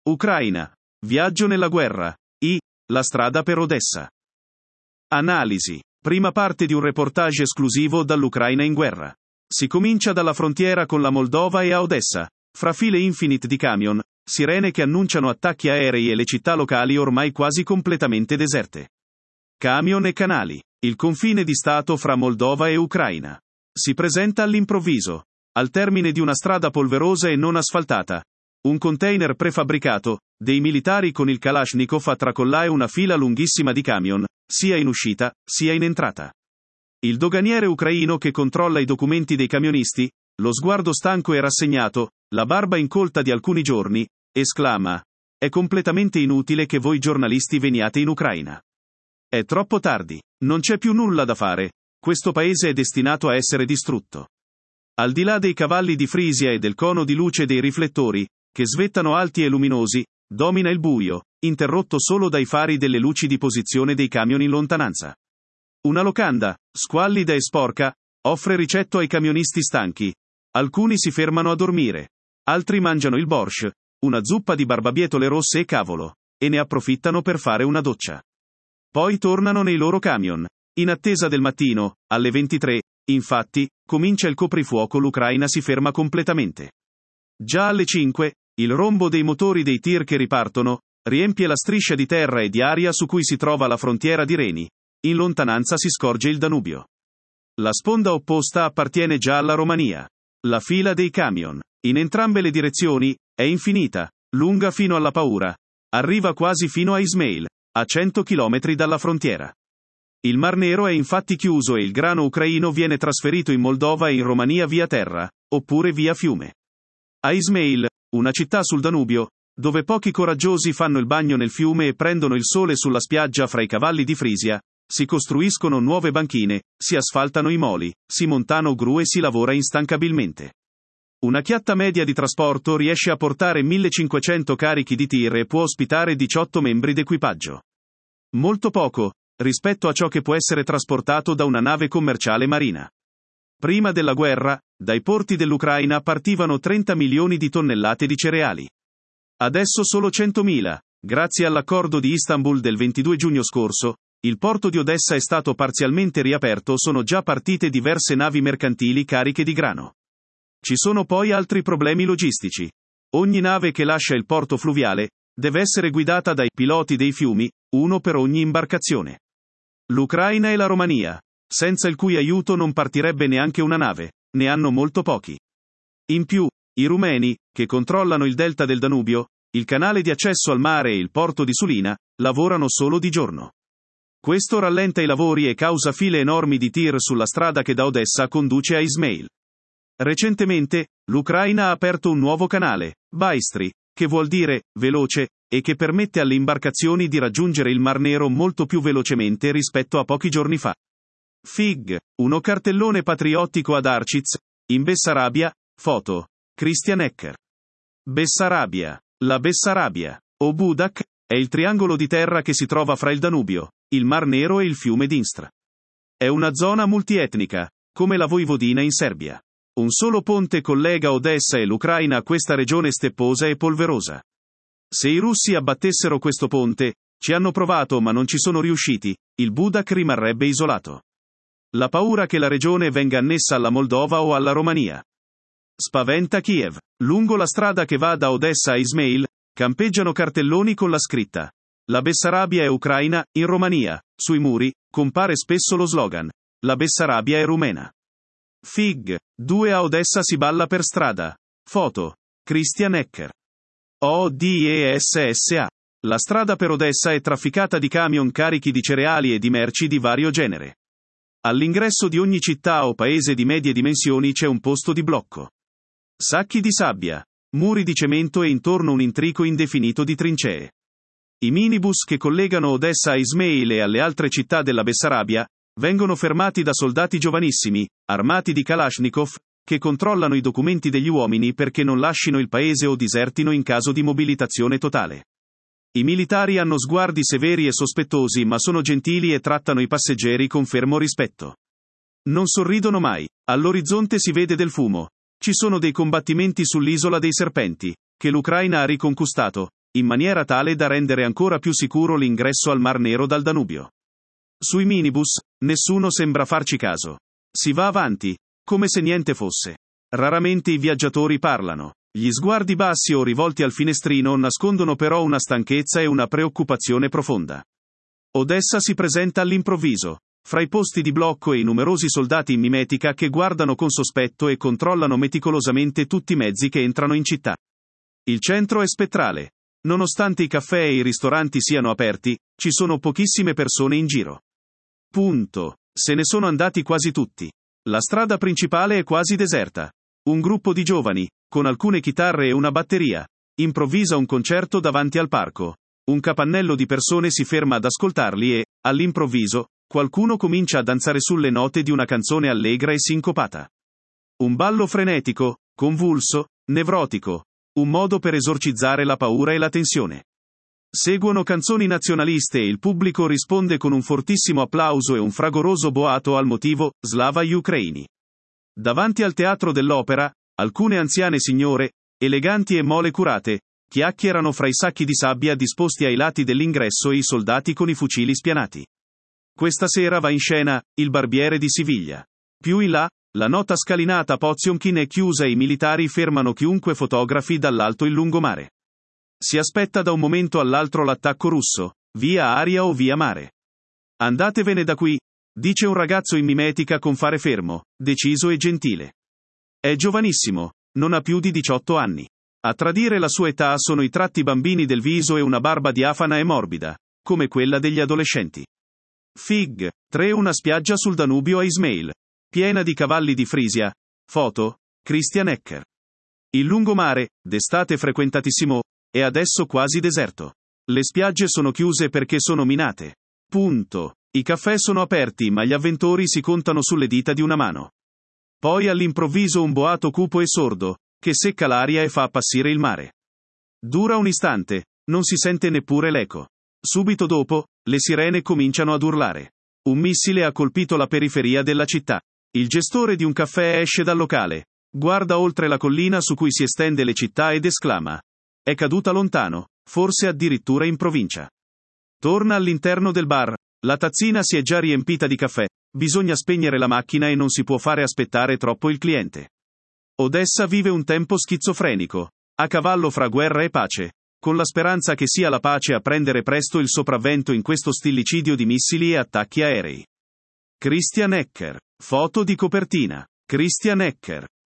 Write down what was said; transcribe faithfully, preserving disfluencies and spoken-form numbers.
Ucraina. Viaggio nella guerra. I. La strada per Odessa. Analisi. Prima parte di un reportage esclusivo dall'Ucraina in guerra. Si comincia dalla frontiera con la Moldova e a Odessa, fra file infinite di camion, sirene che annunciano attacchi aerei e le città locali ormai quasi completamente deserte. Camion e canali. Il confine di Stato fra Moldova e Ucraina. Si presenta all'improvviso. Al termine di una strada polverosa e non asfaltata. Un container prefabbricato, dei militari con il Kalashnikov a tracollare una fila lunghissima di camion, sia in uscita, sia in entrata. Il doganiere ucraino che controlla i documenti dei camionisti, lo sguardo stanco e rassegnato, la barba incolta di alcuni giorni, esclama: è completamente inutile che voi giornalisti veniate in Ucraina. È troppo tardi, non c'è più nulla da fare, questo paese è destinato a essere distrutto. Al di là dei cavalli di Frisia e del cono di luce dei riflettori, che svettano alti e luminosi, domina il buio, interrotto solo dai fari delle luci di posizione dei camion in lontananza. Una locanda, squallida e sporca, offre ricetto ai camionisti stanchi. Alcuni si fermano a dormire. Altri mangiano il borscht, una zuppa di barbabietole rosse e cavolo, e ne approfittano per fare una doccia. Poi tornano nei loro camion. In attesa del mattino, alle ventitré, infatti, comincia il coprifuoco, l'Ucraina si ferma completamente. Già alle cinque, il rombo dei motori dei tir che ripartono, riempie la striscia di terra e di aria su cui si trova la frontiera di Reni. In lontananza si scorge il Danubio. La sponda opposta appartiene già alla Romania. La fila dei camion, in entrambe le direzioni, è infinita, lunga fino alla paura. Arriva quasi fino a Ismail, a cento chilometri dalla frontiera. Il Mar Nero è infatti chiuso e il grano ucraino viene trasferito in Moldova e in Romania via terra, oppure via fiume. A Ismail, una città sul Danubio, dove pochi coraggiosi fanno il bagno nel fiume e prendono il sole sulla spiaggia fra i cavalli di Frisia, si costruiscono nuove banchine, si asfaltano i moli, si montano gru e si lavora instancabilmente. Una chiatta media di trasporto riesce a portare millecinquecento carichi di tir e può ospitare diciotto membri d'equipaggio. Molto poco, rispetto a ciò che può essere trasportato da una nave commerciale marina. Prima della guerra, dai porti dell'Ucraina partivano trenta milioni di tonnellate di cereali. Adesso solo centomila, grazie all'accordo di Istanbul del ventidue giugno scorso, il porto di Odessa è stato parzialmente riaperto, sono già partite diverse navi mercantili cariche di grano. Ci sono poi altri problemi logistici. Ogni nave che lascia il porto fluviale deve essere guidata dai piloti dei fiumi, uno per ogni imbarcazione. L'Ucraina e la Romania, senza il cui aiuto non partirebbe neanche una nave, ne hanno molto pochi. In più, i rumeni, che controllano il delta del Danubio, il canale di accesso al mare e il porto di Sulina, lavorano solo di giorno. Questo rallenta i lavori e causa file enormi di tir sulla strada che da Odessa conduce a Ismail. Recentemente, l'Ucraina ha aperto un nuovo canale, Baistri, che vuol dire veloce, e che permette alle imbarcazioni di raggiungere il Mar Nero molto più velocemente rispetto a pochi giorni fa. Fig, uno cartellone patriottico ad Arciz, in Bessarabia, foto. Christian Ecker. Bessarabia. La Bessarabia, o Budak, è il triangolo di terra che si trova fra il Danubio, il Mar Nero e il fiume Dnestr. È una zona multietnica, come la Vojvodina in Serbia. Un solo ponte collega Odessa e l'Ucraina a questa regione stepposa e polverosa. Se i russi abbattessero questo ponte, ci hanno provato ma non ci sono riusciti, il Budak rimarrebbe isolato. La paura che la regione venga annessa alla Moldova o alla Romania. Spaventa Kiev. Lungo la strada che va da Odessa a Ismail, campeggiano cartelloni con la scritta: La Bessarabia è Ucraina, in Romania. Sui muri, compare spesso lo slogan: La Bessarabia è rumena. Fig. due a Odessa si balla per strada. Foto. Christian Ecker. O D E S S A. La strada per Odessa è trafficata di camion carichi di cereali e di merci di vario genere. All'ingresso di ogni città o paese di medie dimensioni c'è un posto di blocco. Sacchi di sabbia, muri di cemento e intorno un intrico indefinito di trincee. I minibus che collegano Odessa a Ismail e alle altre città della Bessarabia vengono fermati da soldati giovanissimi, armati di Kalashnikov, che controllano i documenti degli uomini perché non lascino il paese o disertino in caso di mobilitazione totale. I militari hanno sguardi severi e sospettosi ma sono gentili e trattano i passeggeri con fermo rispetto. Non sorridono mai, all'orizzonte si vede del fumo. Ci sono dei combattimenti sull'isola dei serpenti, che l'Ucraina ha riconquistato, in maniera tale da rendere ancora più sicuro l'ingresso al Mar Nero dal Danubio. Sui minibus, nessuno sembra farci caso. Si va avanti, come se niente fosse. Raramente i viaggiatori parlano. Gli sguardi bassi o rivolti al finestrino nascondono però una stanchezza e una preoccupazione profonda. Odessa si presenta all'improvviso, fra i posti di blocco e i numerosi soldati in mimetica che guardano con sospetto e controllano meticolosamente tutti i mezzi che entrano in città. Il centro è spettrale. Nonostante i caffè e i ristoranti siano aperti, ci sono pochissime persone in giro. Punto. Se ne sono andati quasi tutti. La strada principale è quasi deserta. Un gruppo di giovani, con alcune chitarre e una batteria, improvvisa un concerto davanti al parco. Un capannello di persone si ferma ad ascoltarli e, all'improvviso, qualcuno comincia a danzare sulle note di una canzone allegra e sincopata. Un ballo frenetico, convulso, nevrotico. Un modo per esorcizzare la paura e la tensione. Seguono canzoni nazionaliste e il pubblico risponde con un fortissimo applauso e un fragoroso boato al motivo Slava Ucraini. Davanti al teatro dell'opera, alcune anziane signore, eleganti e mole curate, chiacchierano fra i sacchi di sabbia disposti ai lati dell'ingresso e i soldati con i fucili spianati. Questa sera va in scena Il barbiere di Siviglia. Più in là, la nota scalinata Poziomkin è chiusa e i militari fermano chiunque fotografi dall'alto il lungomare. Si aspetta da un momento all'altro l'attacco russo, via aria o via mare. Andatevene da qui, dice un ragazzo in mimetica con fare fermo, deciso e gentile. È giovanissimo, non ha più di diciotto anni. A tradire la sua età sono i tratti bambini del viso e una barba diafana e morbida, come quella degli adolescenti. Fig. tre Una spiaggia sul Danubio a Ismail. Piena di cavalli di Frisia. Foto. Christian Ecker. Il lungomare, d'estate frequentatissimo, è adesso quasi deserto. Le spiagge sono chiuse perché sono minate. Punto. I caffè sono aperti ma gli avventori si contano sulle dita di una mano. Poi all'improvviso un boato cupo e sordo, che secca l'aria e fa appassire il mare. Dura un istante, non si sente neppure l'eco. Subito dopo, le sirene cominciano ad urlare. Un missile ha colpito la periferia della città. Il gestore di un caffè esce dal locale, guarda oltre la collina su cui si estende le città ed esclama: è caduta lontano, forse addirittura in provincia. Torna all'interno del bar, la tazzina si è già riempita di caffè, bisogna spegnere la macchina e non si può fare aspettare troppo il cliente. Odessa vive un tempo schizofrenico, a cavallo fra guerra e pace, con la speranza che sia la pace a prendere presto il sopravvento in questo stillicidio di missili e attacchi aerei. Christian Ecker. Foto di copertina. Christian Ecker.